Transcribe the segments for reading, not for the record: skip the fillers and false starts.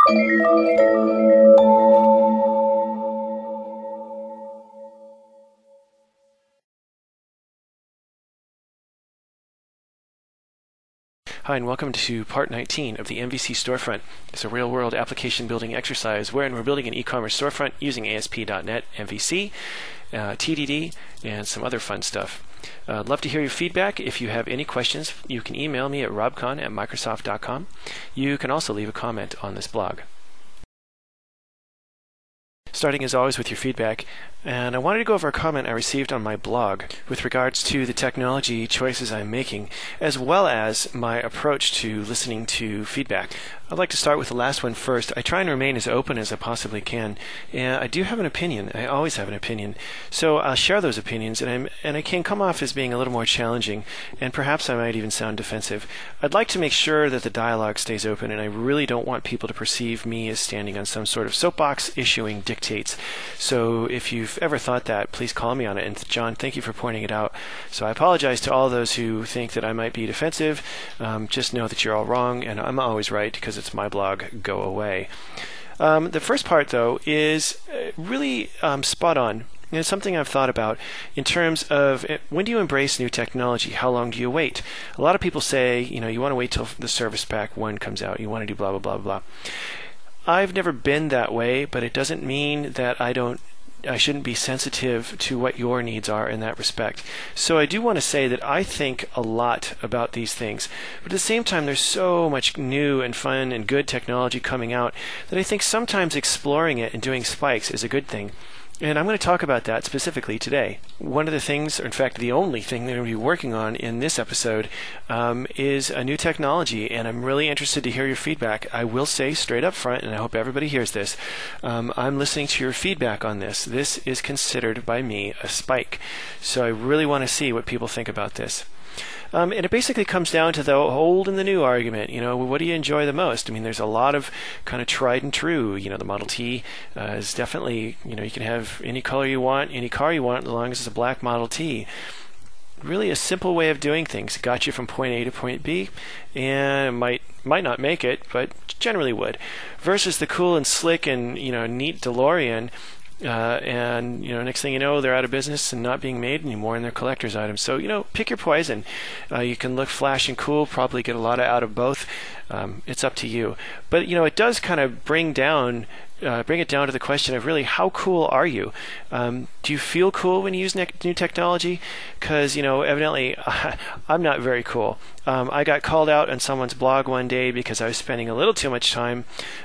Hi, and welcome to part 19 of the MVC Storefront. It's a real-world application building exercise wherein we're building an e-commerce storefront using ASP.NET, MVC, TDD, and some other fun stuff. I'd love to hear your feedback. If you have any questions, you can email me at robcon@microsoft.com. You can also leave a comment on this blog. Starting as always with your feedback, and I wanted to go over a comment I received on my blog with regards to the technology choices I'm making, as well as my approach to listening to feedback. I'd like to start with the last one first. I try and remain as open as I possibly can, and I do have an opinion. I always have an opinion, so I'll share those opinions, and I can come off as being a little more challenging, and perhaps I might even sound defensive. I'd like to make sure that the dialogue stays open, and I really don't want people to perceive me as standing on some sort of soapbox issuing dictates. So if you've ever thought that, please call me on it. And John, thank you for pointing it out. So I apologize to all those who think that I might be defensive. Just know that you're all wrong, and I'm always right because it's my blog. Go away. The first part, though, is really spot on. And it's something I've thought about in terms of when do you embrace new technology? How long do you wait? A lot of people say, you want to wait till the Service Pack 1 comes out. You want to do blah, blah, blah, blah. I've never been that way, but it doesn't mean that I shouldn't be sensitive to what your needs are in that respect. So I do want to say that I think a lot about these things, but at the same time there's so much new and fun and good technology coming out that I think sometimes exploring it and doing spikes is a good thing. And I'm going to talk about that specifically today. One of the things, or in fact the only thing that I'm going to be working on in this episode is a new technology, and I'm really interested to hear your feedback. I will say straight up front, and I hope everybody hears this, I'm listening to your feedback on this. This is considered by me a spike. So I really want to see what people think about this. And it basically comes down to the old and the new argument. What do you enjoy the most? I mean, there's a lot of kind of tried and true. The Model T is definitely, you can have any color you want, any car you want, as long as it's a black Model T. Really a simple way of doing things. It got you from point A to point B, and it might not make it, but generally would. Versus the cool and slick and neat DeLorean. And next thing you know, they're out of business and not being made anymore, and they're collector's items. So pick your poison. You can look flash and cool, probably get a lot out of both. It's up to you. But it does kind of bring it down to the question of really how cool are you? Do you feel cool when you use new technology? Because evidently I'm not very cool. I got called out on someone's blog one day because I was spending a little too much time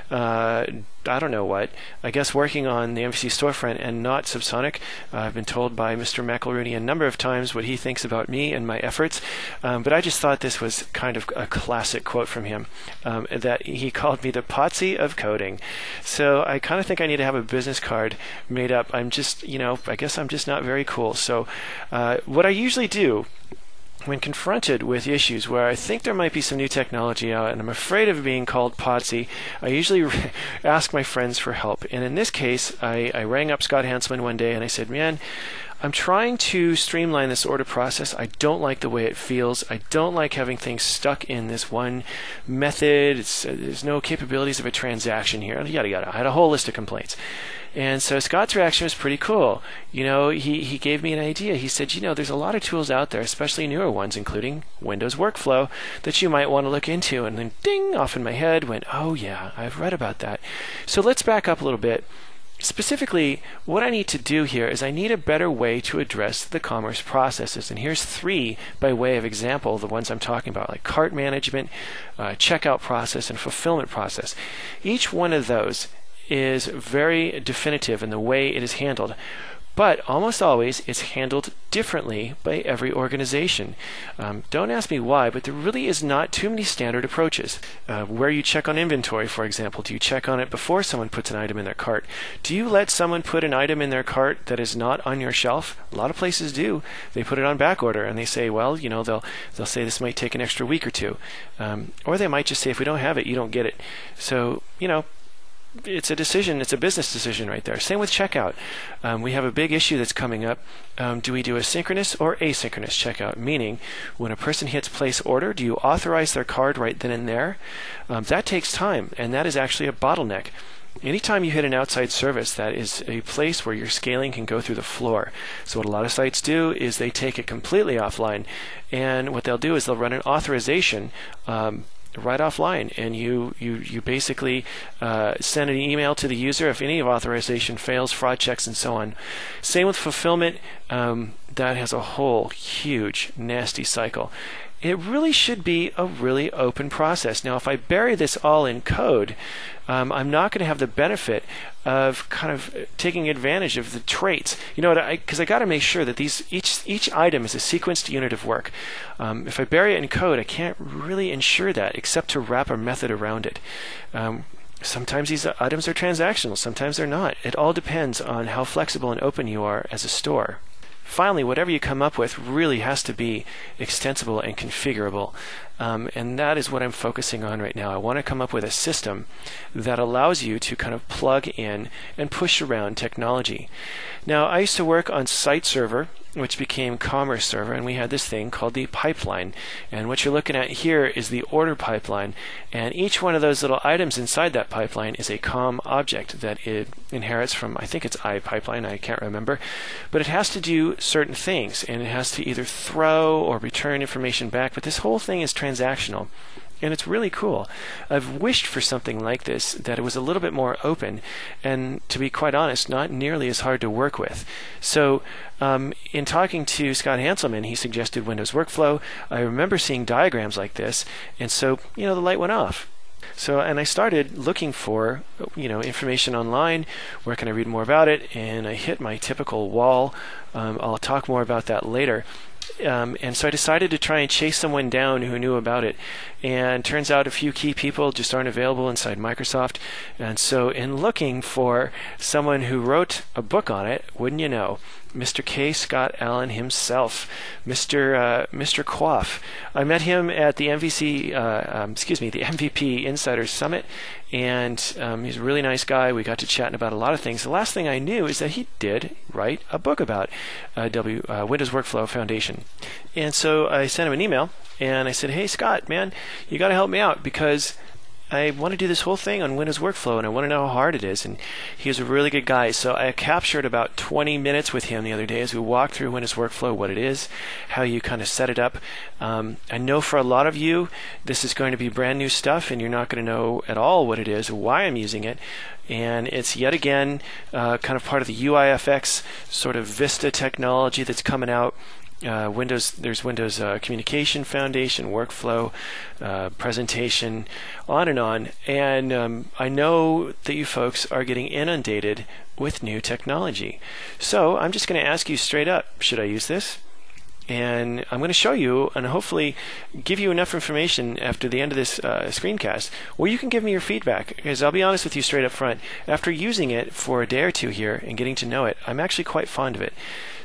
I don't know what, I guess working on the MVC storefront and not Subsonic. I've been told by Mr. McElrooney a number of times what he thinks about me and my efforts, but I just thought this was kind of a classic quote from him, that he called me the Potsy of coding. So I kind of think I need to have a business card made up. I'm just, I guess I'm just not very cool. So what I usually do when confronted with issues where I think there might be some new technology out and I'm afraid of being called Potsy, I usually ask my friends for help. And in this case, I rang up Scott Hanselman one day and I said, man, I'm trying to streamline this order process. I don't like the way it feels. I don't like having things stuck in this one method. There's no capabilities of a transaction here. Yada, yada. I had a whole list of complaints. And so Scott's reaction was pretty cool. He gave me an idea. He said, there's a lot of tools out there, especially newer ones, including Windows Workflow, that you might want to look into. And then ding, off in my head went, oh yeah, I've read about that. So let's back up a little bit. Specifically, what I need to do here is I need a better way to address the commerce processes. And here's 3 by way of example, the ones I'm talking about, like cart management, checkout process, and fulfillment process. Each one of those is very definitive in the way it is handled, but almost always it's handled differently by every organization. Don't ask me why, but there really is not too many standard approaches. Where you check on inventory, for example, do you check on it before someone puts an item in their cart? Do you let someone put an item in their cart that is not on your shelf? A lot of places do. They put it on back order and they say, well, they'll say this might take an extra week or two. Or they might just say, if we don't have it, you don't get it. So, it's a decision. It's a business decision right there. Same with checkout. We have a big issue that's coming up. Do we do a synchronous or asynchronous checkout? Meaning, when a person hits place order, do you authorize their card right then and there? That takes time, and that is actually a bottleneck. Anytime you hit an outside service, that is a place where your scaling can go through the floor. So what a lot of sites do is they take it completely offline, and what they'll do is they'll run an authorization right offline, and you basically send an email to the user if any authorization fails, fraud checks, and so on. Same with fulfillment. That has a whole huge nasty cycle. It really should be a really open process. Now, if I bury this all in code, I'm not going to have the benefit of kind of taking advantage of the traits. You know, because I got to make sure that each item is a sequenced unit of work. If I bury it in code, I can't really ensure that except to wrap a method around it. Sometimes these items are transactional, sometimes they're not. It all depends on how flexible and open you are as a store. Finally, whatever you come up with really has to be extensible and configurable. And that is what I'm focusing on right now. I want to come up with a system that allows you to kind of plug in and push around technology. Now, I used to work on Site Server, which became Commerce Server, and we had this thing called the pipeline. And what you're looking at here is the order pipeline, and each one of those little items inside that pipeline is a COM object that it inherits from, I think it's iPipeline, I can't remember, but it has to do certain things, and it has to either throw or return information back, but this whole thing is transactional. And it's really cool. I've wished for something like this, that it was a little bit more open, and to be quite honest, not nearly as hard to work with. So in talking to Scott Hanselman, he suggested Windows Workflow. I remember seeing diagrams like this, and so, the light went off. So, and I started looking for, information online. Where can I read more about it? And I hit my typical wall. I'll talk more about that later. And so I decided to try and chase someone down who knew about it. And turns out a few key people just aren't available inside Microsoft. And so in looking for someone who wrote a book on it, wouldn't you know, Mr. K. Scott Allen himself, Mr. Quaff. I met him at the the MVP Insider Summit, and he's a really nice guy. We got to chatting about a lot of things. The last thing I knew is that he did write a book about Windows Workflow Foundation. And so I sent him an email, and I said, hey, Scott, man, you got to help me out because I want to do this whole thing on Windows Workflow, and I want to know how hard it is. And he was a really good guy. So I captured about 20 minutes with him the other day as we walked through Windows Workflow, what it is, how you kind of set it up. I know for a lot of you, this is going to be brand new stuff, and you're not going to know at all what it is or why I'm using it. And it's yet again kind of part of the UIFX sort of Vista technology that's coming out. There's Windows Communication Foundation, Workflow, Presentation, on. And I know that you folks are getting inundated with new technology. So I'm just going to ask you straight up, should I use this? And I'm going to show you and hopefully give you enough information after the end of this screencast where you can give me your feedback. Because I'll be honest with you straight up front, after using it for a day or two here and getting to know it, I'm actually quite fond of it.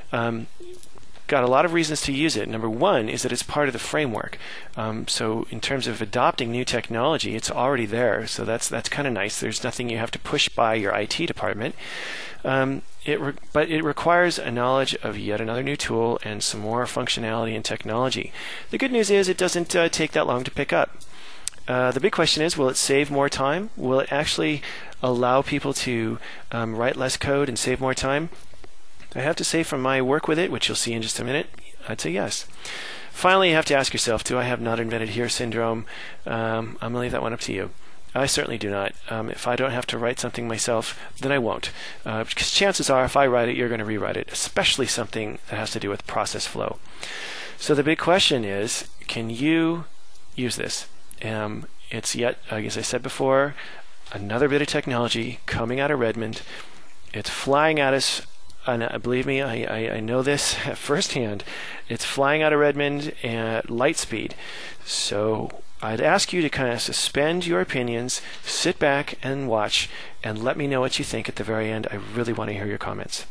Got a lot of reasons to use it. Number one is that it's part of the framework. So in terms of adopting new technology, it's already there. So that's kind of nice. There's nothing you have to push by your IT department. But it requires a knowledge of yet another new tool and some more functionality and technology. The good news is it doesn't take that long to pick up. The big question is, will it save more time? Will it actually allow people to write less code and save more time? I have to say from my work with it, which you'll see in just a minute, I'd say yes. Finally, you have to ask yourself, do I have not invented here syndrome? I'm going to leave that one up to you. I certainly do not. If I don't have to write something myself, then I won't. Because chances are, if I write it, you're going to rewrite it, especially something that has to do with process flow. So the big question is, can you use this? It's yet, as I said before, another bit of technology coming out of Redmond. It's flying at us. And believe me, I know this firsthand. It's flying out of Redmond at light speed. So I'd ask you to kind of suspend your opinions, sit back and watch, and let me know what you think at the very end. I really want to hear your comments.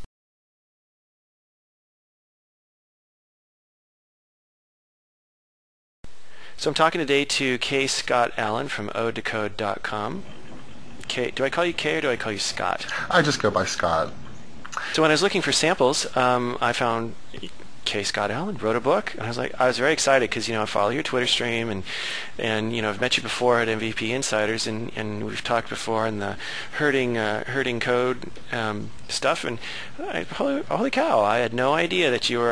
So I'm talking today to K. Scott Allen from odecode.com. Kay. Do I call you Kay or do I call you Scott? I just go by Scott. So when I was looking for samples, I found K. Scott Allen wrote a book, and I was very excited because I follow your Twitter stream, and I've met you before at MVP Insiders, and we've talked before in the herding code stuff, and holy cow, I had no idea that you were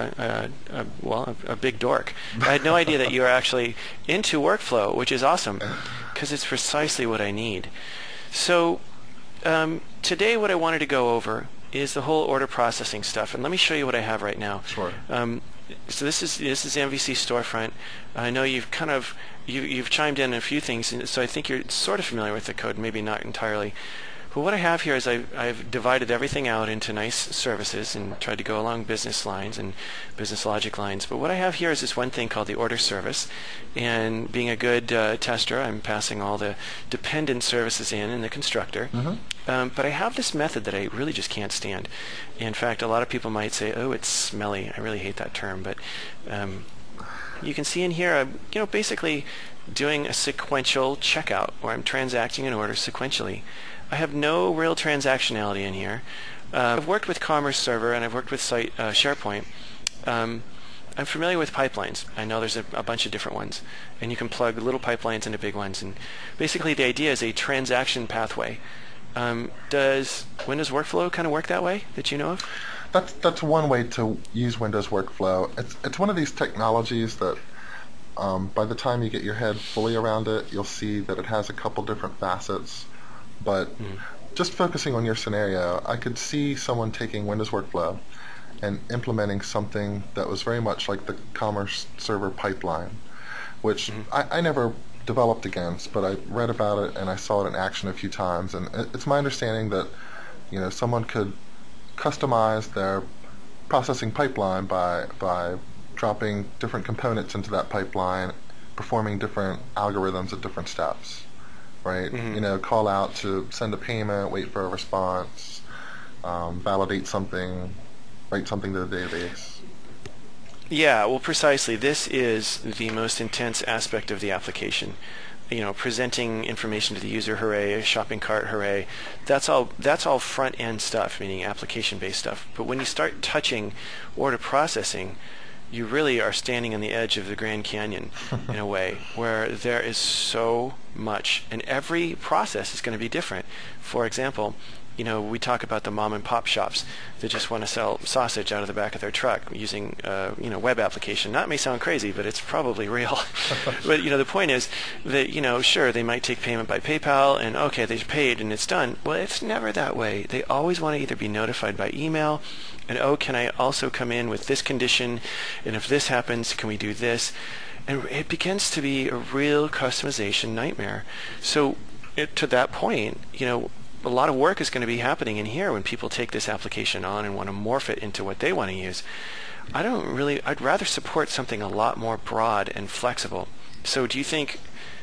a big dork. I had no idea that you were actually into workflow, which is awesome because it's precisely what I need. So today, what I wanted to go over is the whole order processing stuff, and let me show you what I have right now. Sure. So this is MVC Storefront. I know you've you've chimed in a few things, so I think you're sort of familiar with the code, maybe not entirely. But what I have here is I've divided everything out into nice services and tried to go along business lines and business logic lines. But what I have here is this one thing called the order service. And being a good tester, I'm passing all the dependent services in the constructor. Mm-hmm. But I have this method that I really just can't stand. In fact, a lot of people might say, oh, it's smelly. I really hate that term. But you can see in here, I'm basically doing a sequential checkout where I'm transacting an order sequentially. I have no real transactionality in here. I've worked with Commerce Server and I've worked with Site SharePoint. I'm familiar with pipelines. I know there's a bunch of different ones, and you can plug little pipelines into big ones. And basically, the idea is a transaction pathway. Does Windows Workflow kind of work that way that you know of? That's one way to use Windows Workflow. It's one of these technologies that by the time you get your head fully around it, you'll see that it has a couple different facets. But just focusing on your scenario, I could see someone taking Windows Workflow and implementing something that was very much like the Commerce Server pipeline, which I never developed against, but I read about it and I saw it in action a few times. And it's my understanding that someone could customize their processing pipeline by dropping different components into that pipeline, performing different algorithms at different steps. Right? Call out to send a payment, wait for a response, validate something, write something to the database. Yeah, well, precisely. This is the most intense aspect of the application. Presenting information to the user, hooray, shopping cart, hooray. That's all front-end stuff, meaning application-based stuff. But when you start touching order processing, you really are standing on the edge of the Grand Canyon in a way where there is so much, and every process is going to be different. For example, we talk about the mom and pop shops that just want to sell sausage out of the back of their truck using web application. That may sound crazy, but it's probably real. But the point is that sure, they might take payment by PayPal and okay, they've paid and it's done. Well, it's never that way. They always want to either be notified by email and can I also come in with this condition, and if this happens, can we do this? And it begins to be a real customization nightmare. So to that point, a lot of work is going to be happening in here when people take this application on and want to morph it into what they want to use. I'd rather support something a lot more broad and flexible. So do you think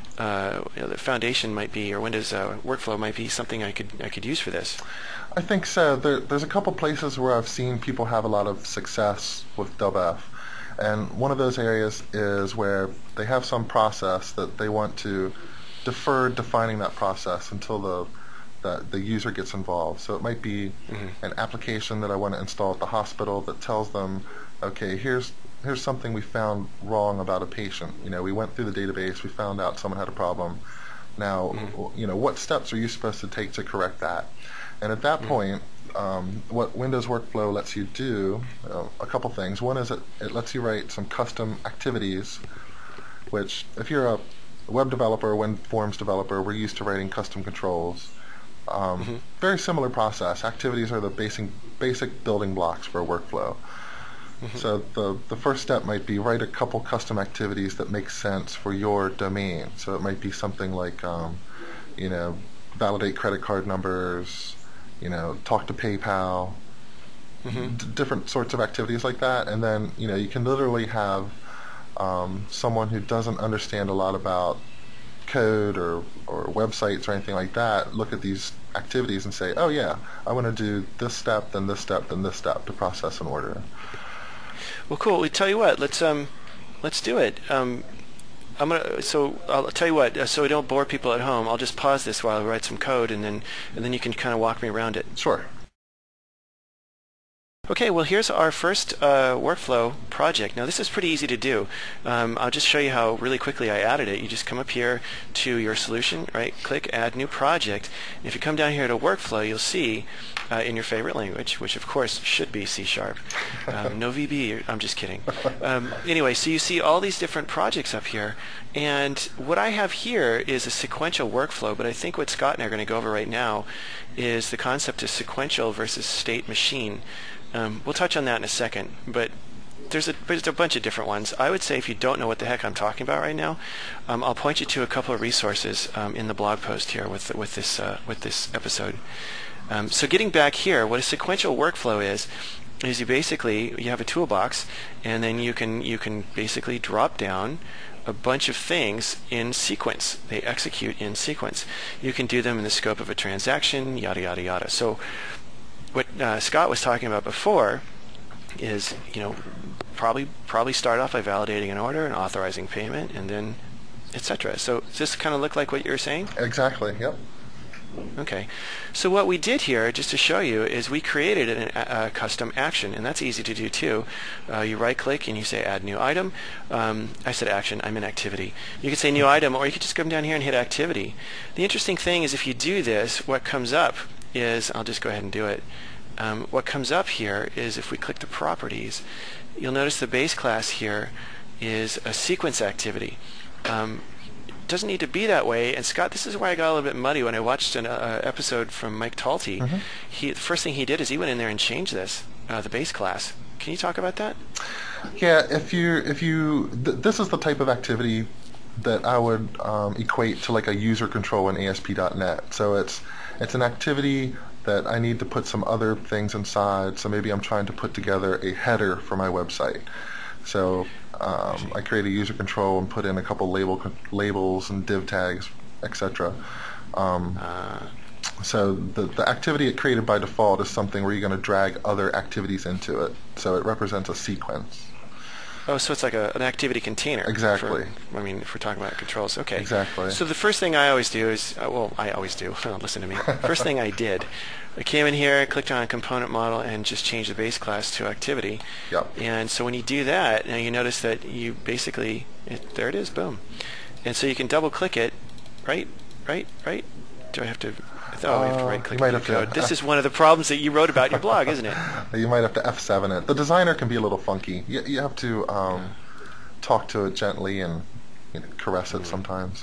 the Foundation might be, or Windows Workflow might be something I could use for this? I think so. There's a couple places where I've seen people have a lot of success with DubF. And one of those areas is where they have some process that they want to defer defining that process until the user gets involved. So it might be an application that I want to install at the hospital that tells them, okay, here's something we found wrong about a patient. We went through the database, we found out someone had a problem. Now, what steps are you supposed to take to correct that? And at that point, what Windows Workflow lets you do, a couple things. One is it lets you write some custom activities, which if you're a web developer, WinForms developer, we're used to writing custom controls. Very similar process. Activities are the basic building blocks for a workflow. So the first step might be write a couple custom activities that make sense for your domain. So it might be something like, validate credit card numbers, talk to PayPal, different sorts of activities like that. And then, you can literally have someone who doesn't understand a lot about code or websites or anything like that look at these activities and say, oh yeah, I want to do this step, then this step, then this step to process an order. Well, cool. We tell you what, let's do it. So I'll tell you what. So we don't bore people at home, I'll just pause this while I write some code, and then you can kind of walk me around it. Sure. Okay, well here's our first workflow project. Now this is pretty easy to do. I'll just show you how really quickly I added it. You just come up here to your solution, right? Click Add New Project. And if you come down here to Workflow, you'll see in your favorite language, which of course should be C#. No VB. I'm just kidding. Anyway, so you see all these different projects up here, and what I have here is a sequential workflow. But I think what Scott and I are going to go over right now is the concept of sequential versus state machine. We'll touch on that in a second, but there's a bunch of different ones. I would say if you don't know what the heck I'm talking about right now, I'll point you to a couple of resources in the blog post here with this episode. So getting back here, what a sequential workflow is you have a toolbox, and then you can basically drop down a bunch of things in sequence. They execute in sequence. You can do them in the scope of a transaction, yada yada yada. So what Scott was talking about before is, probably start off by validating an order and authorizing payment, and then etc. So does this kind of look like what you were saying? Exactly. Yep. Okay. So what we did here, just to show you, is we created a custom action, and that's easy to do too. You right-click and you say Add New Item. I said action. I'm in Activity. You can say New Item, or you could just come down here and hit Activity. The interesting thing is if you do this, what comes up is, I'll just go ahead and do it. What comes up here is if we click the properties, you'll notice the base class here is a sequence activity. It doesn't need to be that way, and Scott, this is where I got a little bit muddy when I watched an episode from Mike Talty. The first thing he did is he went in there and changed this, the base class. Can you talk about that? Yeah, this is the type of activity that I would equate to like a user control in ASP.NET. So it's an activity that I need to put some other things inside. So maybe I'm trying to put together a header for my website. So I create a user control and put in a couple labels and div tags, etc. So the activity it created by default is something where you're going to drag other activities into it. So it represents a sequence. Oh, so it's like an activity container. Exactly. If we're talking about controls. Okay. Exactly. So the first thing I always do is, I always do. Listen to me. First thing I did, I came in here, clicked on a component model, and just changed the base class to activity. Yep. And so when you do that, now you notice that you basically, there it is, boom. And so you can double click it, right? Do I have to? Oh, we have to right-click the code. This is one of the problems that you wrote about in your blog, isn't it? You might have to F7 it. The designer can be a little funky. You have to talk to it gently and caress it sometimes.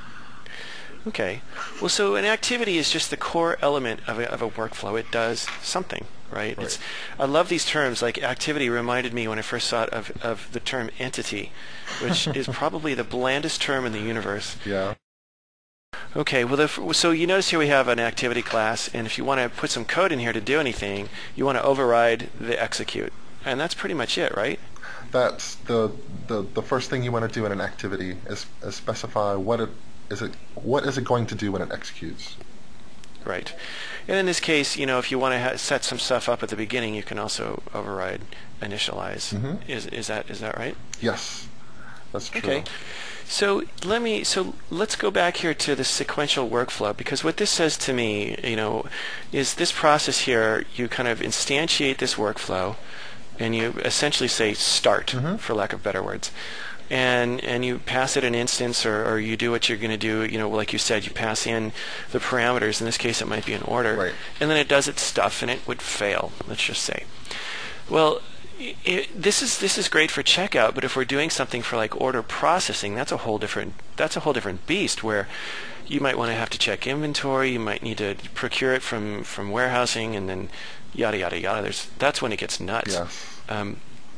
Okay. Well, so an activity is just the core element of a workflow. It does something, right? I love these terms. Like activity reminded me when I first thought of the term entity, which is probably the blandest term in the universe. Yeah. Okay, well, so you notice here we have an activity class, and if you want to put some code in here to do anything, you want to override the execute, and that's pretty much it, right? That's the first thing you want to do in an activity is specify what is it going to do when it executes. Right, and in this case, if you want to set some stuff up at the beginning, you can also override initialize. Is that right? Yes, that's true. Okay. So let's go back here to the sequential workflow, because what this says to me, is this process here, you kind of instantiate this workflow, and you essentially say start, for lack of better words. And you pass it an instance, or you do what you're going to do, like you said, you pass in the parameters. In this case, it might be an order. Right. And then it does its stuff, and it would fail, let's just say. Well, this is great for checkout, but if we're doing something for like order processing, that's a whole different beast, where you might want to have to check inventory, you might need to procure it from warehousing, and then yada yada yada. That's when it gets nuts. Yes.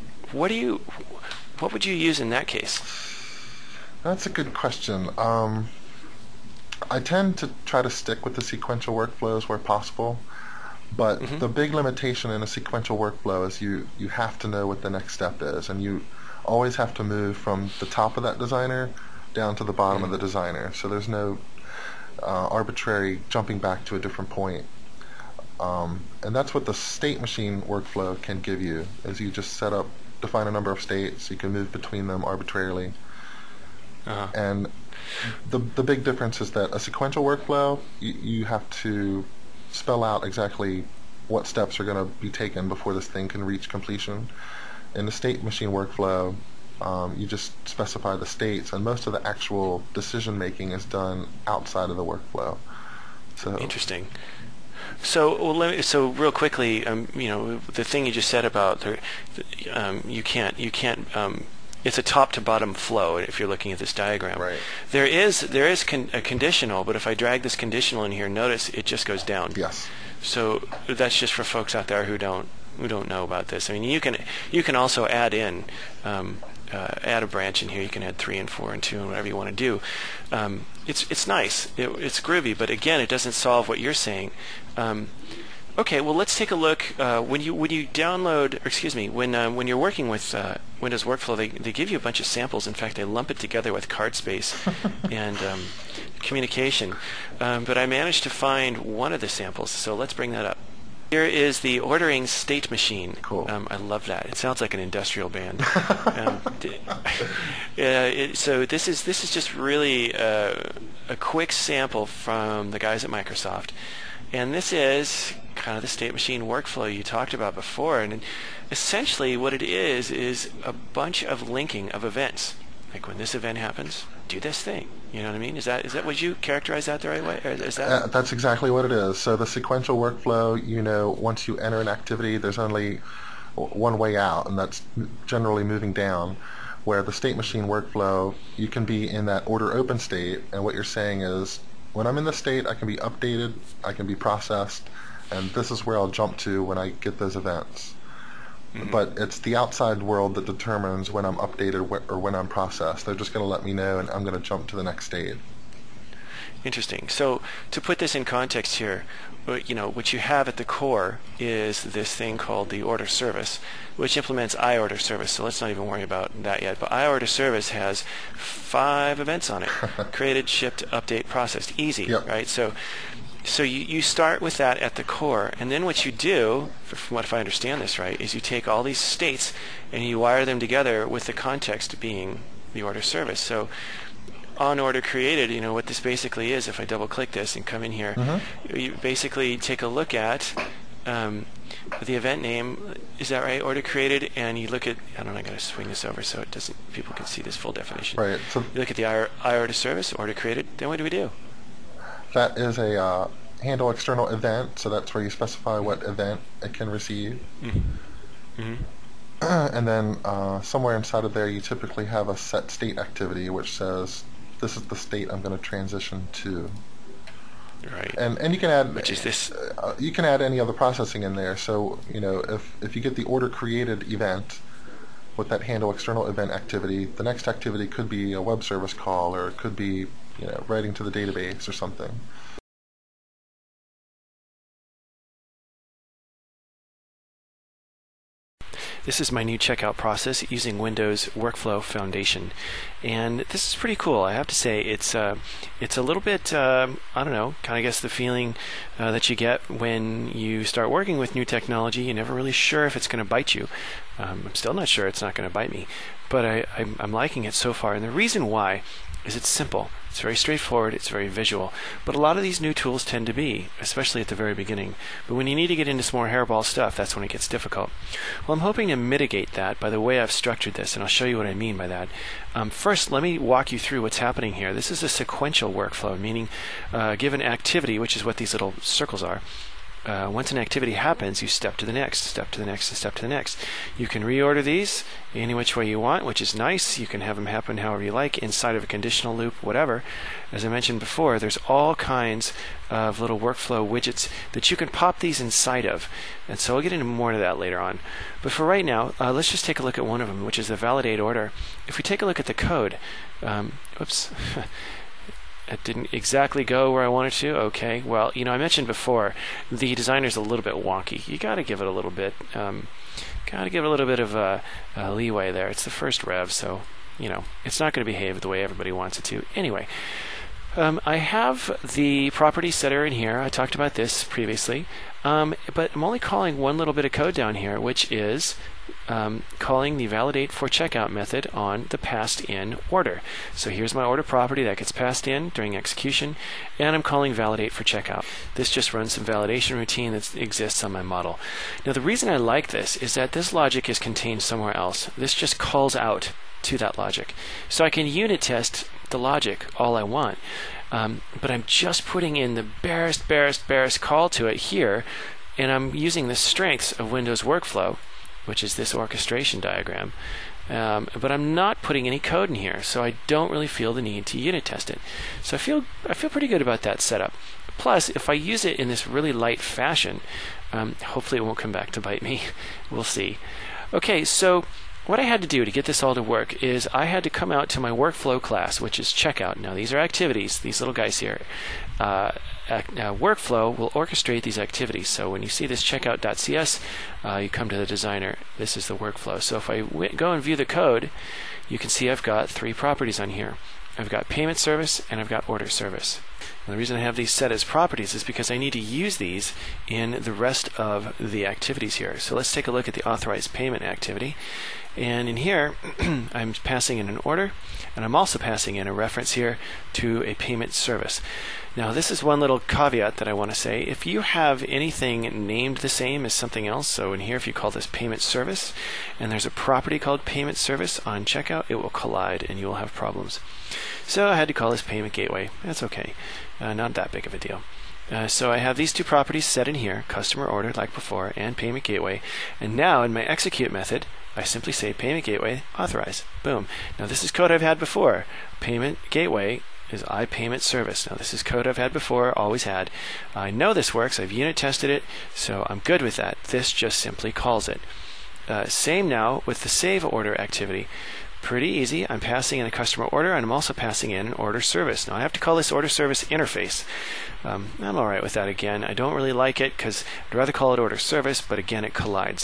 What would you use in that case? That's a good question. I tend to try to stick with the sequential workflows where possible. But the big limitation in a sequential workflow is you have to know what the next step is, and you always have to move from the top of that designer down to the bottom of the designer. So there's no arbitrary jumping back to a different point. And that's what the state machine workflow can give you, is you just define a number of states, you can move between them arbitrarily. And the big difference is that a sequential workflow, you have to spell out exactly what steps are going to be taken before this thing can reach completion. In the state machine workflow, you just specify the states, and most of the actual decision making is done outside of the workflow. So interesting. So, so real quickly, the thing you just said about you can't. It's a top to bottom flow. If you're looking at this diagram, right. There is a conditional, but if I drag this conditional in here, notice it just goes down. Yes. So that's just for folks out there who don't know about this. I mean, you can also add in. Add a branch in here. You can add 3 and 4 and 2 and whatever you want to do. It's nice. It's groovy, but again, it doesn't solve what you're saying. Okay, well, let's take a look. When you download, or excuse me, when you're working with Windows Workflow, they give you a bunch of samples. In fact, they lump it together with card space and communication. But I managed to find one of the samples, so let's bring that up. Here is the ordering state machine. Cool. I love that. It sounds like an industrial band. So this is just really a quick sample from the guys at Microsoft, and this is kind of the state machine workflow you talked about before. And essentially, what it is a bunch of linking of events. Like when this event happens, do this thing. You know what I mean? Is that would you characterize that the right way? Or is that that's exactly what it is. So the sequential workflow, once you enter an activity, there's only one way out, and that's generally moving down. Where the state machine workflow, you can be in that order open state, and what you're saying is, when I'm in this state, I can be updated, I can be processed, and this is where I'll jump to when I get those events. Mm-hmm. But it's the outside world that determines when I'm updated or when I'm processed. They're just going to let me know, and I'm going to jump to the next state. Interesting. So to put this in context here, what you have at the core is this thing called the order service, which implements iOrder service. So let's not even worry about that yet. But iOrder service has 5 events on it: created, shipped, update, processed. Easy, yep. Right? So you start with that at the core, and then what you do, from what if I understand this right, is you take all these states and you wire them together with the context being the order service. So on order created, what this basically is, if I double click this and come in here, you basically take a look at the event name, is that right? Order created, and you look at, I got to swing this over so people can see this full definition. Right. So you look at the iOrder service, order created, then what do we do? That is a handle external event, so that's where you specify what event it can receive. Mm-hmm. Mm-hmm. And then somewhere inside of there, you typically have a set state activity, which says, this is the state I'm going to transition to. Right. And you can add, which is this? You can add any other processing in there. So if you get the order created event with that handle external event activity, the next activity could be a web service call, or it could be writing to the database or something. This is my new checkout process using Windows Workflow Foundation, and this is pretty cool. I have to say, it's a little bit, I don't know, kind of guess the feeling that you get when you start working with new technology. You're never really sure if it's going to bite you. I'm still not sure it's not going to bite me, but I'm liking it so far, and the reason why is it's simple. It's very straightforward, it's very visual, but a lot of these new tools tend to be, especially at the very beginning. But when you need to get into some more hairball stuff, that's when it gets difficult. Well, I'm hoping to mitigate that by the way I've structured this, and I'll show you what I mean by that. First, let me walk you through what's happening here. This is a sequential workflow, meaning given activity, which is what these little circles are. Once an activity happens, you step to the next, step to the next, and step to the next. You can reorder these any which way you want, which is nice. You can have them happen however you like, inside of a conditional loop, whatever. As I mentioned before, there's all kinds of little workflow widgets that you can pop these inside of. And so I'll get into more of that later on. But for right now, let's just take a look at one of them, which is the validate order. If we take a look at the code, oops. It didn't exactly go where I wanted to. Okay, well, I mentioned before the designer's a little bit wonky. You got to give it a little bit, of leeway there. It's the first rev, so it's not going to behave the way everybody wants it to. Anyway, I have the property setter in here. I talked about this previously, but I'm only calling one little bit of code down here, which is calling the validate for checkout method on the passed in order. So here's my order property that gets passed in during execution, and I'm calling validate for checkout. This just runs some validation routine that exists on my model. Now the reason I like this is that this logic is contained somewhere else. This just calls out to that logic. So I can unit test the logic all I want. But I'm just putting in the barest call to it here, and I'm using the strengths of Windows Workflow, which is this orchestration diagram. But I'm not putting any code in here, so I don't really feel the need to unit test it. So I feel pretty good about that setup. Plus, if I use it in this really light fashion, hopefully it won't come back to bite me. We'll see. Okay, so what I had to do to get this all to work is I had to come out to my workflow class, which is checkout. Now these are activities, these little guys here. Workflow will orchestrate these activities. So when you see this checkout.cs, you come to the designer. This is the workflow. So if I go and view the code, you can see I've got 3 properties on here. I've got payment service and I've got order service. And the reason I have these set as properties is because I need to use these in the rest of the activities here. So let's take a look at the authorized payment activity. And in here, I'm passing in an order, and I'm also passing in a reference here to a payment service. Now this is one little caveat that I want to say. If you have anything named the same as something else, so in here if you call this payment service, and there's a property called payment service on checkout, it will collide and you will have problems. So I had to call this payment gateway. That's okay. Not that big of a deal. So I have these 2 properties set in here, customer order like before, and payment gateway. And now in my execute method, I simply say payment gateway authorize. Boom. Now this is code I've had before. Payment gateway is iPayment service. Now this is code I've had before, always had. I know this works. I've unit tested it, so I'm good with that. This just simply calls it. Same now with the save order activity. Pretty easy. I'm passing in a customer order, and I'm also passing in an order service. Now I have to call this order service interface. I'm alright with that again. I don't really like it because I'd rather call it order service, but again it collides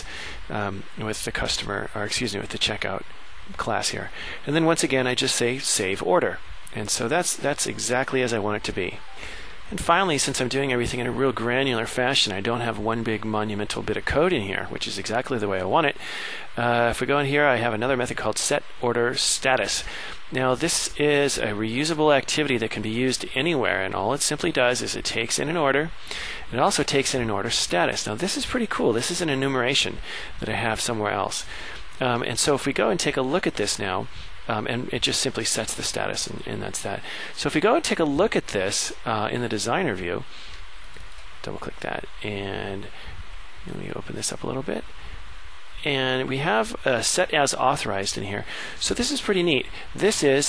with the customer, or excuse me, with the checkout class here. And then once again I just say save order. And so that's exactly as I want it to be. And finally, since I'm doing everything in a real granular fashion, I don't have one big monumental bit of code in here, which is exactly the way I want it. If we go in here, I have another method called set order status. Now this is a reusable activity that can be used anywhere, and all it simply does is it takes in an order. It also takes in an order status. Now this is pretty cool. This is an enumeration that I have somewhere else. And so if we go and take a look at this now, and it just simply sets the status, and that's that. So if we go and take a look at this in the designer view, double click that, and let me open this up a little bit. And we have set as authorized in here. So this is pretty neat. This is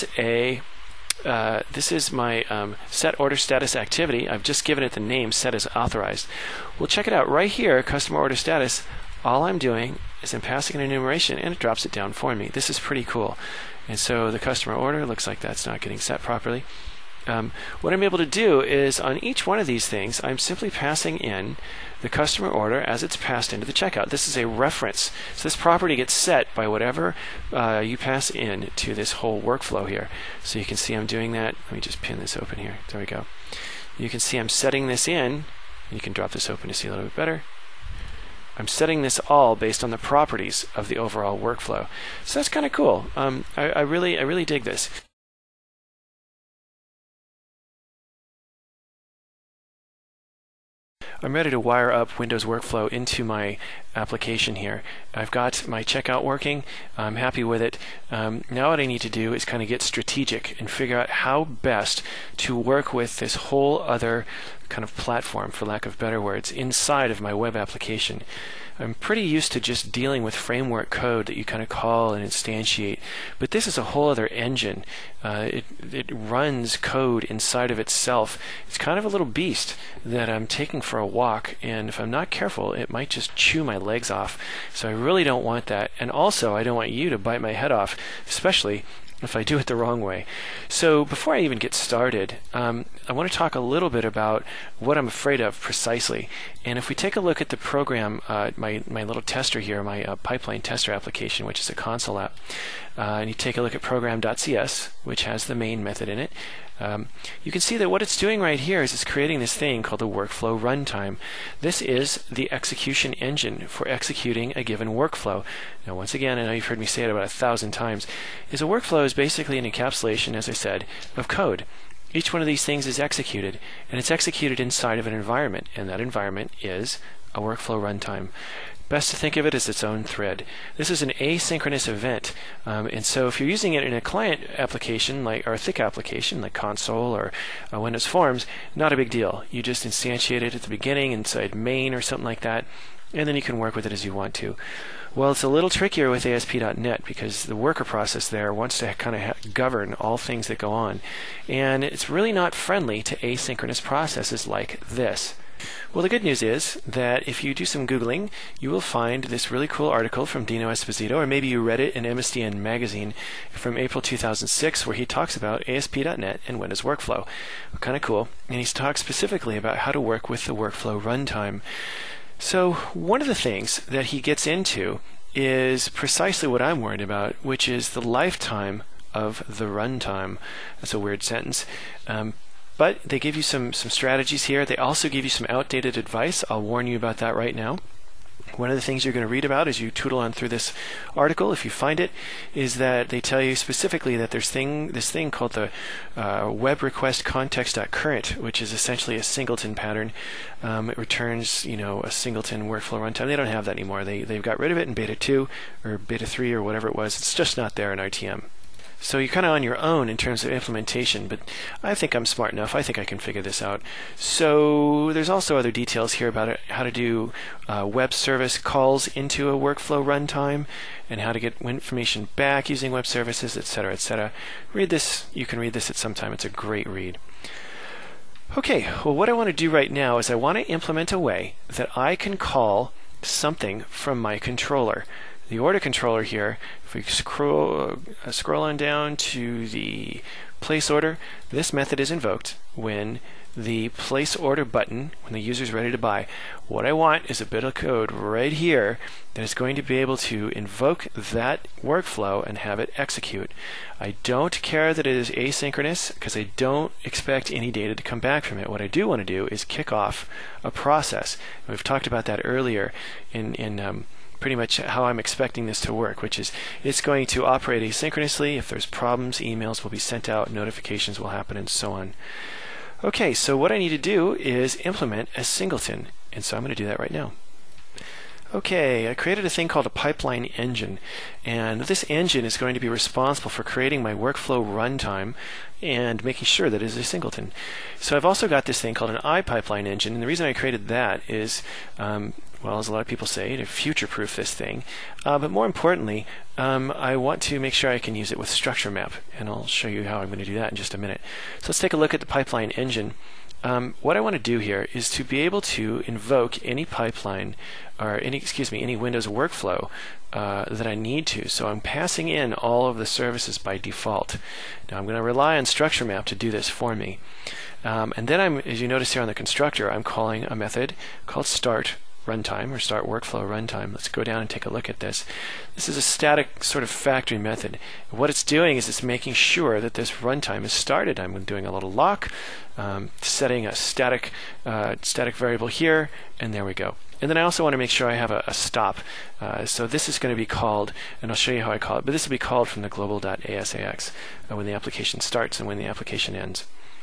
my set order status activity. I've just given it the name set as authorized. Well, check it out right here, customer order status. All I'm doing is I'm passing an enumeration, and it drops it down for me. This is pretty cool. And so the customer order looks like that's not getting set properly. What I'm able to do is on each one of these things, I'm simply passing in the customer order as it's passed into the checkout. This is a reference. So this property gets set by whatever you pass in to this whole workflow here. So you can see I'm doing that. Let me just pin this open here. There we go. You can see I'm setting this in. You can drop this open to see a little bit better. I'm setting this all based on the properties of the overall workflow. So that's kind of cool. I really dig this. I'm ready to wire up Windows Workflow into my application here. I've got my checkout working. I'm happy with it. Now what I need to do is kind of get strategic and figure out how best to work with this whole other kind of platform, for lack of better words, inside of my web application. I'm pretty used to just dealing with framework code that you kind of call and instantiate, but this is a whole other engine. It runs code inside of itself. It's kind of a little beast that I'm taking for a walk, and if I'm not careful, it might just chew my legs off. So I really don't want that, and also I don't want you to bite my head off, especially if I do it the wrong way. So before I even get started, I want to talk a little bit about what I'm afraid of precisely. And if we take a look at the program, my little tester here, my pipeline tester application, which is a console app, and you take a look at program.cs, which has the main method in it, you can see that what it's doing right here is it's creating this thing called the workflow runtime. This is the execution engine for executing a given workflow. Now, once again, I know you've heard me say it about 1,000 times, is a workflow is basically an encapsulation, as I said, of code. Each one of these things is executed, and it's executed inside of an environment, and that environment is a workflow runtime. Best to think of it as its own thread. This is an asynchronous event, and so if you're using it in a client application, or a thick application like Console or Windows Forms, not a big deal. You just instantiate it at the beginning inside main or something like that, and then you can work with it as you want to. Well, it's a little trickier with ASP.NET because the worker process there wants to kind of govern all things that go on, and it's really not friendly to asynchronous processes like this. Well, the good news is that if you do some Googling, you will find this really cool article from Dino Esposito, or maybe you read it in MSDN Magazine from April 2006, where he talks about ASP.NET and Windows Workflow. Kind of cool. And he talks specifically about how to work with the workflow runtime. So one of the things that he gets into is precisely what I'm worried about, which is the lifetime of the runtime. That's a weird sentence. But they give you some strategies here. They also give you some outdated advice. I'll warn you about that right now. One of the things you're going to read about as you tootle on through this article, if you find it, is that they tell you specifically that there's this thing called the web request context.current, which is essentially a singleton pattern. It returns, a singleton workflow runtime. They don't have that anymore. They've got rid of it in beta 2 or beta 3 or whatever it was. It's just not there in RTM. So you're kind of on your own in terms of implementation, but I think I'm smart enough. I think I can figure this out. So there's also other details here about it, how to do web service calls into a workflow runtime, and how to get information back using web services, etc., etc. Read this. You can read this at some time. It's a great read. Okay, well, what I want to do right now is I want to implement a way that I can call something from my controller. The order controller here, if we scroll on down to the place order, this method is invoked when the place order button, when the user is ready to buy. What I want is a bit of code right here that is going to be able to invoke that workflow and have it execute. I don't care that it is asynchronous because I don't expect any data to come back from it. What I do want to do is kick off a process. And we've talked about that earlier in pretty much how I'm expecting this to work, which is it's going to operate asynchronously. If there's problems, emails will be sent out, notifications will happen, and so on. Okay, so what I need to do is implement a singleton, and so I'm going to do that right now. Okay, I created a thing called a pipeline engine, and this engine is going to be responsible for creating my workflow runtime and making sure that it is a singleton. So I've also got this thing called an iPipeline engine, and the reason I created that is well, as a lot of people say, to future-proof this thing. But more importantly, I want to make sure I can use it with structure map, and I'll show you how I'm going to do that in just a minute. So let's take a look at the pipeline engine. What I want to do here is to be able to invoke any pipeline, or any Windows workflow that I need to. So I'm passing in all of the services by default. Now I'm going to rely on structure map to do this for me. And then as you notice here on the constructor, I'm calling a method called start runtime, or start workflow runtime. Let's go down and take a look at this. This is a static sort of factory method. What it's doing is it's making sure that this runtime is started. I'm doing a little lock, setting a static variable here, and there we go. And then I also want to make sure I have a stop. So this is going to be called, and I'll show you how I call it, but this will be called from the global.asax when the application starts and when the application ends.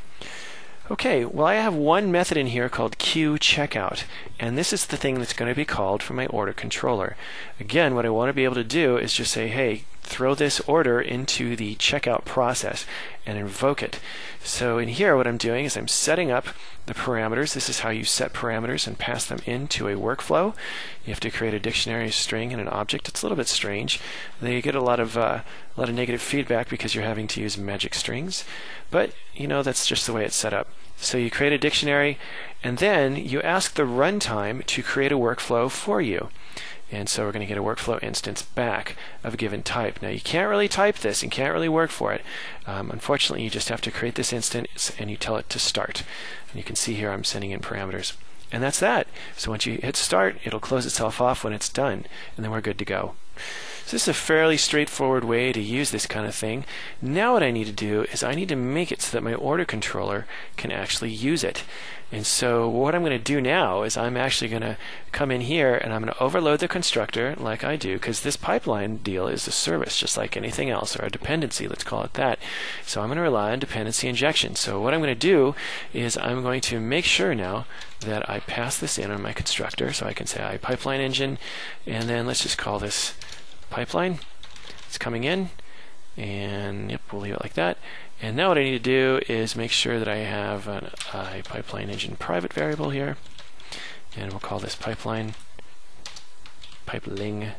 Okay, well, I have one method in here called queueCheckout, and this is the thing that's going to be called from my order controller. Again, what I want to be able to do is just say, hey, throw this order into the checkout process and invoke it. So in here, what I'm doing is I'm setting up the parameters. This is how you set parameters and pass them into a workflow. You have to create a dictionary, a string, and an object. It's a little bit strange. They get a lot of negative feedback because you're having to use magic strings, but that's just the way it's set up. So you create a dictionary, and then you ask the runtime to create a workflow for you. And so we're going to get a workflow instance back of a given type. Now you can't really type this and can't really work for it. Unfortunately, you just have to create this instance and you tell it to start. And you can see here I'm sending in parameters. And that's that. So once you hit start, it'll close itself off when it's done, and then we're good to go. So this is a fairly straightforward way to use this kind of thing. Now what I need to do is I need to make it so that my order controller can actually use it. And so what I'm going to do now is I'm actually going to come in here and I'm going to overload the constructor like I do, because this pipeline deal is a service just like anything else, or a dependency, let's call it that. So I'm going to rely on dependency injection. So what I'm going to do is I'm going to make sure now that I pass this in on my constructor. So I can say I pipeline engine, and then let's just call this pipeline. It's coming in, and yep, we'll leave it like that. And now what I need to do is make sure that I have a pipeline engine private variable here, and we'll call this pipeline, pipeline,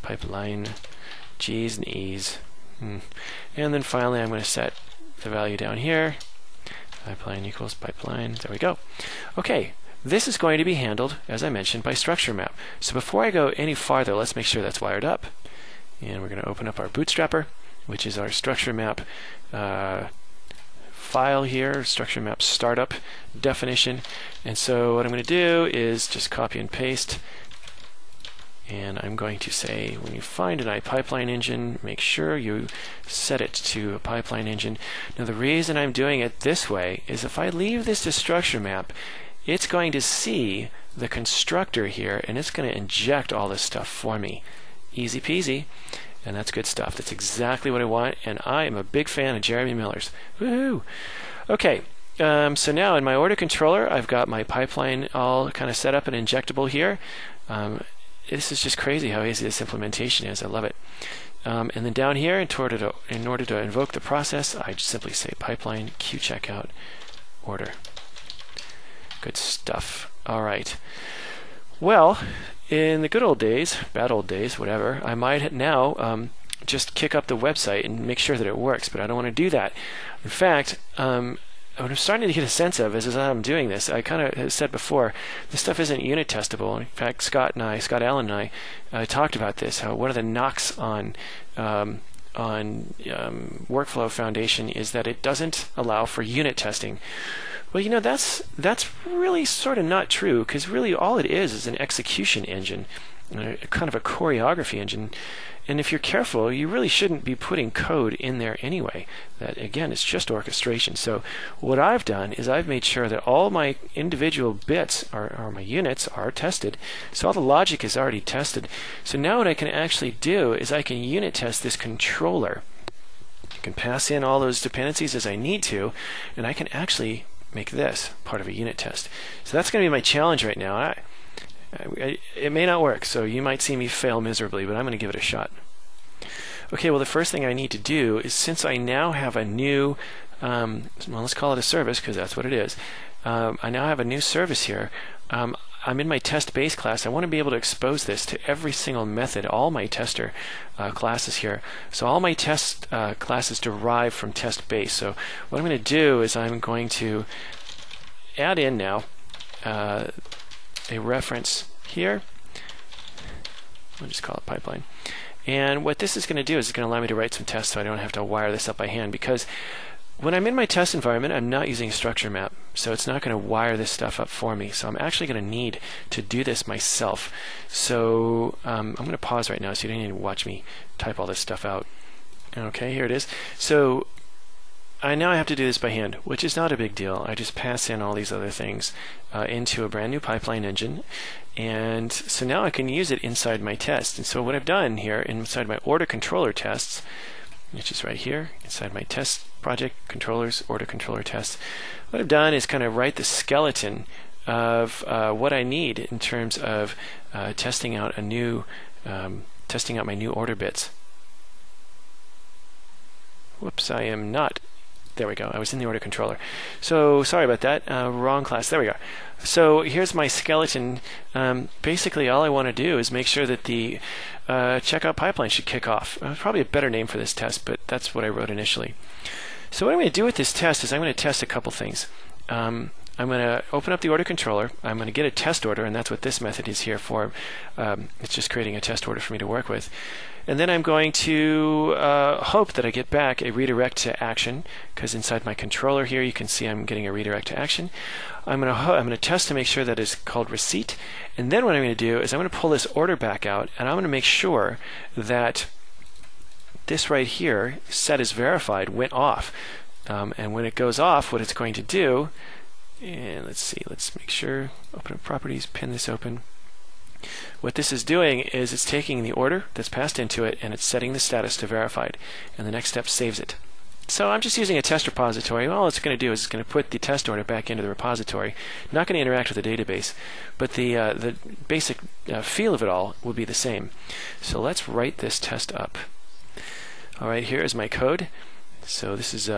G's and E's. And then finally I'm going to set the value down here, pipeline equals pipeline. There we go. Okay, this is going to be handled, as I mentioned, by structure map. So before I go any farther, let's make sure that's wired up. And we're going to open up our bootstrapper, which is our structure map file here, structure map startup definition. And so what I'm going to do is just copy and paste, and I'm going to say when you find an iPipeline engine, make sure you set it to a pipeline engine. Now the reason I'm doing it this way is if I leave this to structure map, it's going to see the constructor here and it's going to inject all this stuff for me. Easy peasy. And that's good stuff. That's exactly what I want, and I am a big fan of Jeremy Miller's. Woohoo! Okay, so now in my order controller, I've got my pipeline all kind of set up and injectable here. This is just crazy how easy this implementation is. I love it. And then down here, in order to invoke the process, I just simply say pipeline queueCheckout order. Good stuff. All right. Well, in the good old days, bad old days, whatever, I might now just kick up the website and make sure that it works, but I don't want to do that. In fact, what I'm starting to get a sense of is as I'm doing this, I kind of said before, this stuff isn't unit testable. In fact, Scott Allen and I talked about this, how one of the knocks on Workflow Foundation is that it doesn't allow for unit testing. Well, you know, that's really sort of not true, because really all it is an execution engine, kind of a choreography engine. And if you're careful, you really shouldn't be putting code in there anyway. That, again, it's just orchestration. So what I've done is I've made sure that all my individual bits, or my units, are tested. So all the logic is already tested. So now what I can actually do is I can unit test this controller. I can pass in all those dependencies as I need to, and I can actually make this part of a unit test. So that's going to be my challenge right now. It may not work, so you might see me fail miserably, but I'm going to give it a shot. Okay, well, the first thing I need to do is, since I now have a new, well, let's call it a service, because that's what it is. I now have a new service here. I'm in my test base class. I want to be able to expose this to every single method, all my tester classes here. So all my test classes derive from test base. So what I'm going to do is I'm going to add in now a reference here. I'll just call it pipeline. And what this is going to do is it's going to allow me to write some tests so I don't have to wire this up by hand, because when I'm in my test environment, I'm not using a structure map, so it's not going to wire this stuff up for me. So I'm actually going to need to do this myself. So I'm going to pause right now so you don't need to watch me type all this stuff out. Okay, here it is. So I now have to do this by hand, which is not a big deal. I just pass in all these other things into a brand new pipeline engine. And so now I can use it inside my test. And so what I've done here inside my order controller tests, which is right here inside my test project controllers, order controller tests, what I've done is kind of write the skeleton of what I need in terms of testing out my new order bits. Whoops, I am not. There we go. I was in the order controller. So sorry about that. Wrong class. There we go. So here's my skeleton. Basically, all I want to do is make sure that the checkout pipeline should kick off. Probably a better name for this test, but that's what I wrote initially. So what I'm going to do with this test is I'm going to test a couple things. I'm I'm going to open up the order controller. I'm going to get a test order, and that's what this method is here for. It's just creating a test order for me to work with. And then I'm going to hope that I get back a redirect to action, because inside my controller here you can see I'm getting a redirect to action. I'm going to test to make sure that it's called receipt. And then what I'm going to do is I'm going to pull this order back out, and I'm going to make sure that this right here, set as verified, went off. And when it goes off, what it's going to do, and let's make sure, open up properties, pin this open. What this is doing is it's taking the order that's passed into it and it's setting the status to verified, and the next step saves it. So I'm just using a test repository. All it's going to do is it's going to put the test order back into the repository. Not going to interact with the database, but the basic feel of it all will be the same. So let's write this test up. All right, here is my code. So this is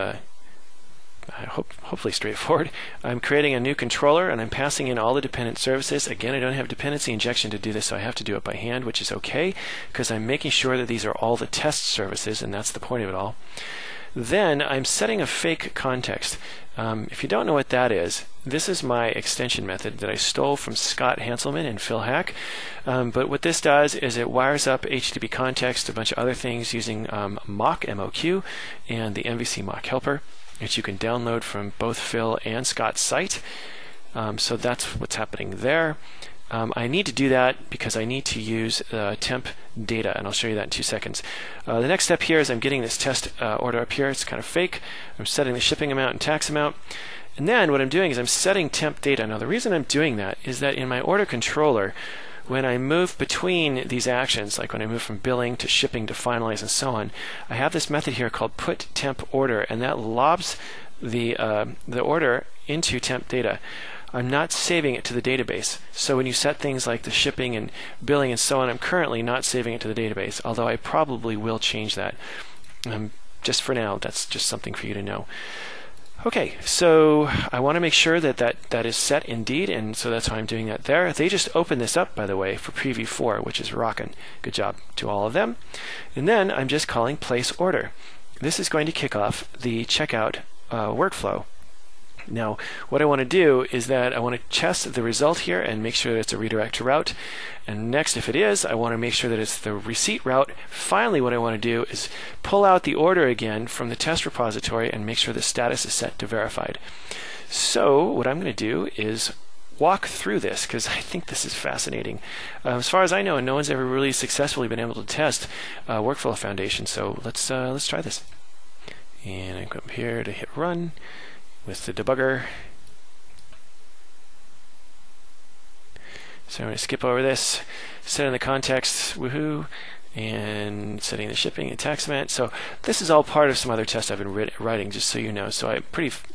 hopefully straightforward. I'm creating a new controller and I'm passing in all the dependent services. Again, I don't have dependency injection to do this, so I have to do it by hand, which is okay, because I'm making sure that these are all the test services, and that's the point of it all. Then I'm setting a fake context. If you don't know what that is, this is my extension method that I stole from Scott Hanselman and Phil Hack. But what this does is it wires up HTTP context, a bunch of other things using mock, MOQ, and the MVC mock helper, which you can download from both Phil and Scott's site. So that's what's happening there. I need to do that because I need to use temp data, and I'll show you that in 2 seconds. The next step here is I'm getting this test order up here. It's kind of fake. I'm setting the shipping amount and tax amount. And then what I'm doing is I'm setting temp data. Now the reason I'm doing that is that in my order controller, when I move between these actions, like when I move from billing to shipping to finalize and so on, I have this method here called put temp order, and that lobs the order into temp data. I'm not saving it to the database. So when you set things like the shipping and billing and so on, I'm currently not saving it to the database, although I probably will change that. Just for now, that's just something for you to know. Okay, so I want to make sure that that is set indeed, and so that's why I'm doing that there. They just opened this up, by the way, for Preview 4, which is rockin'. Good job to all of them. And then I'm just calling place order. This is going to kick off the checkout workflow. Now, what I want to do is that I want to test the result here and make sure that it's a redirect to route. And next, if it is, I want to make sure that it's the receipt route. Finally, what I want to do is pull out the order again from the test repository and make sure the status is set to verified. So what I'm going to do is walk through this, because I think this is fascinating. As far as I know, no one's ever really successfully been able to test Workflow Foundation. So let's try this. And I come up here to hit run with the debugger. So I'm going to skip over this, setting the context, woohoo, and setting the shipping and tax amount. So this is all part of some other tests I've been writing, just so you know. So I'm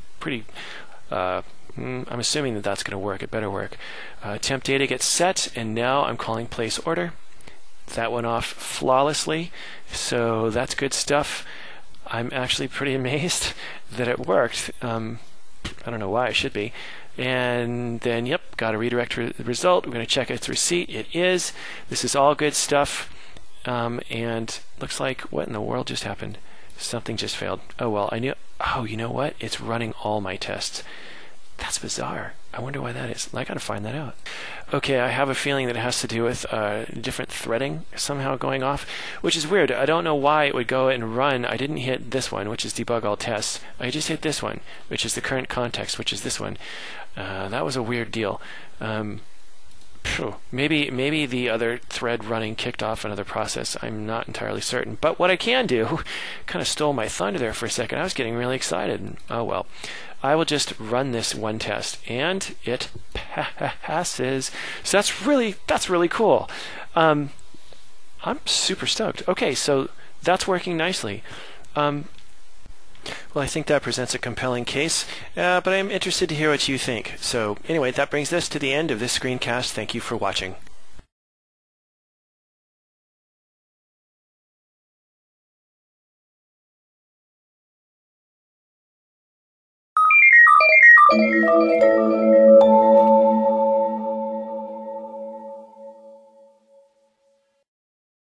I'm assuming that that's going to work. It better work. Temp data gets set, and now I'm calling place order. That went off flawlessly, so that's good stuff. I'm actually pretty amazed that it worked. I don't know why, I should be. And then, yep, got a redirect result. We're going to check its receipt. It is. This is all good stuff. And looks like, what in the world just happened? Something just failed. Oh, well, I knew. Oh, you know what? It's running all my tests. That's bizarre. I wonder why that is. I got to find that out. Okay, I have a feeling that it has to do with different threading somehow going off, which is weird. I don't know why it would go and run. I didn't hit this one, which is debug all tests. I just hit this one, which is the current context, which is this one. That was a weird deal. Maybe the other thread running kicked off another process. I'm not entirely certain. But what I can do, kind of stole my thunder there for a second. I was getting really excited. Oh well. I will just run this one test, and it passes. So that's really cool. I'm super stoked. Okay, so that's working nicely. Well, I think that presents a compelling case, but I'm interested to hear what you think. So anyway, that brings us to the end of this screencast. Thank you for watching.